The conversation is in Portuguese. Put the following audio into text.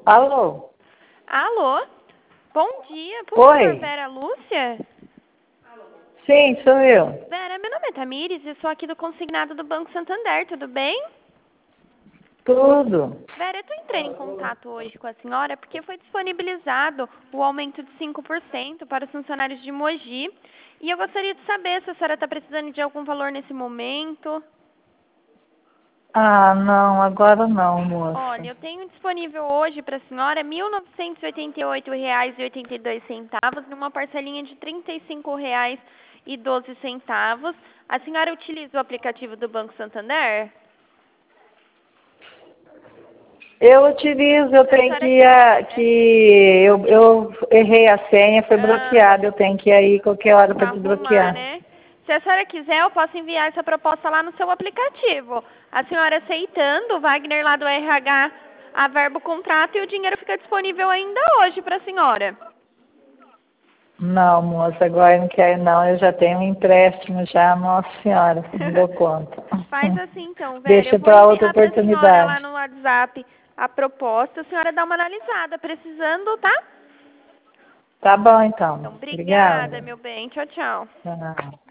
Alô? Alô? Bom dia, por favor, Oi? Vera Lúcia? Sim, sou eu. Vera, meu nome é Tamires, eu sou aqui do consignado do Banco Santander, tudo bem? Tudo. Vera, eu estou entrando em contato hoje com a senhora porque foi disponibilizado o aumento de 5% para os funcionários de Mogi. E eu gostaria de saber se a senhora está precisando de algum valor nesse momento. Ah, não, agora não, moça. Olha, eu tenho disponível hoje para a senhora R$ 1.988,82, numa parcelinha de R$ 35,12. A senhora utiliza o aplicativo do Banco Santander? Eu utilizo, eu A tenho senhora que, eu errei a senha, foi bloqueada, eu tenho que ir aí qualquer hora para para arrumar, desbloquear. né? Se a senhora quiser, eu posso enviar essa proposta lá no seu aplicativo. A senhora aceitando, o Wagner lá do RH averba o contrato e o dinheiro fica disponível ainda hoje para a senhora. Não, moça, agora eu não quero não, eu já tenho um empréstimo já, nossa senhora, não dou conta. Faz assim então, Vera. Eu Deixa vou para outra enviar para a senhora lá oportunidade. no WhatsApp a proposta. A senhora dá uma analisada. Precisando, tá? Tá bom então. Então, obrigada, Obrigada. meu bem. Tchau, tchau. Tchau.